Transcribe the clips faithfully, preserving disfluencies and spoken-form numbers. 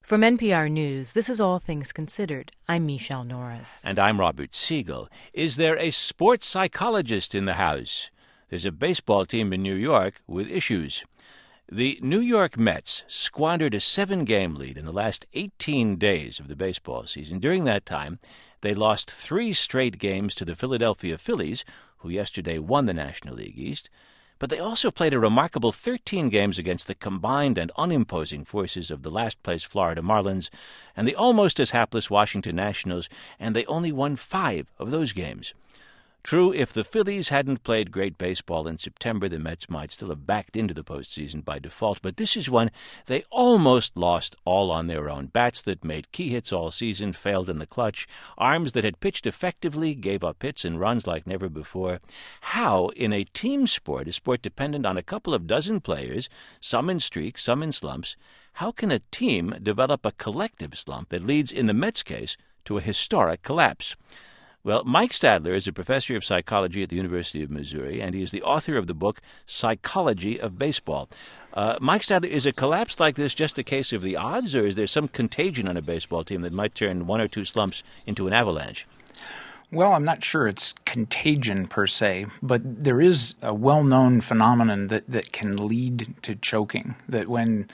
From N P R News, this is All Things Considered. I'm Michelle Norris. And I'm Robert Siegel. Is there a sports psychologist in the house? There's a baseball team in New York with issues. The New York Mets squandered a seven-game lead in the last eighteen days of the baseball season. During that time, they lost three straight games to the Philadelphia Phillies, who yesterday won the National League East. But they also played a remarkable thirteen games against the combined and unimposing forces of the last-place Florida Marlins and the almost as hapless Washington Nationals, and they only won five of those games. True, if the Phillies hadn't played great baseball in September, the Mets might still have backed into the postseason by default, but this is one they almost lost all on their own. Bats that made key hits all season failed in the clutch. Arms that had pitched effectively gave up hits and runs like never before. How, in a team sport, a sport dependent on a couple of dozen players, some in streaks, some in slumps, how can a team develop a collective slump that leads, in the Mets' case, to a historic collapse? Well, Mike Stadler is a professor of psychology at the University of Missouri, and he is the author of the book Psychology of Baseball. Uh, Mike Stadler, is a collapse like this just a case of the odds, or is there some contagion on a baseball team that might turn one or two slumps into an avalanche? Well, I'm not sure it's contagion per se, but there is a well-known phenomenon that, that can lead to choking, that when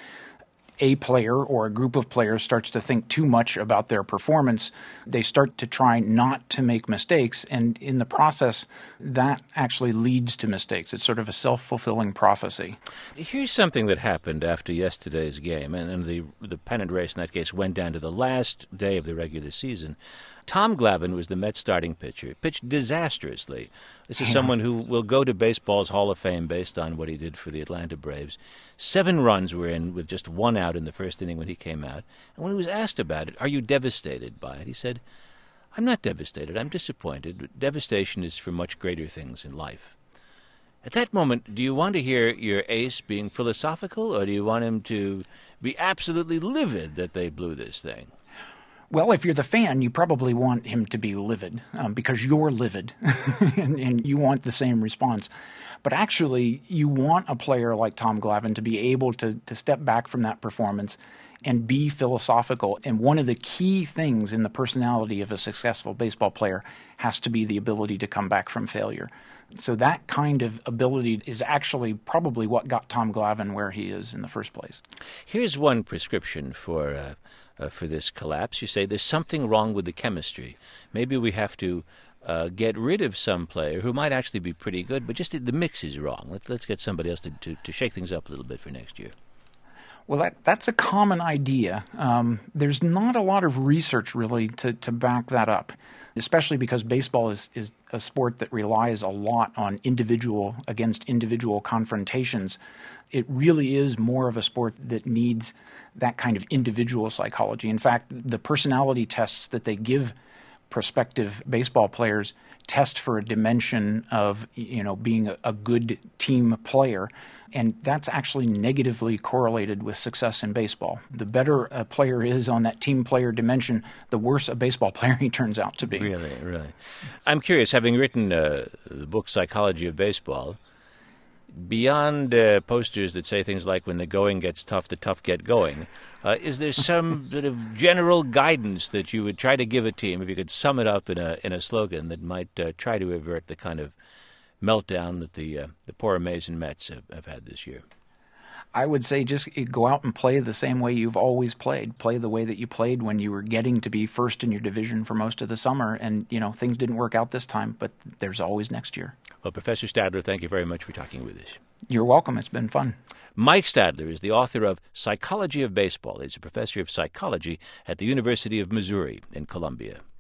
a player or a group of players starts to think too much about their performance, they start to try not to make mistakes, and in the process, that actually leads to mistakes. It's sort of a self-fulfilling prophecy. Here's something that happened after yesterday's game, and, and the, the pennant race in that case went down to the last day of the regular season. Tom Glavine was the Mets starting pitcher. Pitched disastrously. This is yeah. someone who will go to baseball's Hall of Fame based on what he did for the Atlanta Braves. Seven runs were in with just one out in the first inning when he came out. And when he was asked about it, are you devastated by it? He said, I'm not devastated. I'm disappointed. Devastation is for much greater things in life. At that moment, do you want to hear your ace being philosophical, or do you want him to be absolutely livid that they blew this thing? Well, if you're the fan, you probably want him to be livid um, because you're livid and, and you want the same response. But actually, you want a player like Tom Glavine to be able to, to step back from that performance and be philosophical. And one of the key things in the personality of a successful baseball player has to be the ability to come back from failure. So that kind of ability is actually probably what got Tom Glavine where he is in the first place. Here's one prescription for uh, uh, for this collapse. You say there's something wrong with the chemistry. Maybe we have to uh, get rid of some player who might actually be pretty good, but just the mix is wrong. Let's, let's get somebody else to, to, to shake things up a little bit for next year. Well, that, that's a common idea. Um, there's not a lot of research, really, to, to back that up, especially because baseball is, is a sport that relies a lot on individual against individual confrontations. It really is more of a sport that needs that kind of individual psychology. In fact, the personality tests that they give prospective baseball players test for a dimension of, you know, being a, a good team player, and that's actually negatively correlated with success in baseball. The better a player is on that team player dimension, the worse a baseball player he turns out to be. Really, really. I'm curious, having written uh, the book Psychology of Baseball, beyond uh, posters that say things like, when the going gets tough, the tough get going, uh, is there some sort of general guidance that you would try to give a team, if you could sum it up in a in a slogan that might uh, try to avert the kind of meltdown that the uh, the poor amazing Mets have, have had this year? I would say just go out and play the same way you've always played. Play the way that you played when you were getting to be first in your division for most of the summer. And, you know, things didn't work out this time, but there's always next year. Well, Professor Stadler, thank you very much for talking with us. You're welcome. It's been fun. Mike Stadler is the author of Psychology of Baseball. He's a professor of psychology at the University of Missouri in Columbia.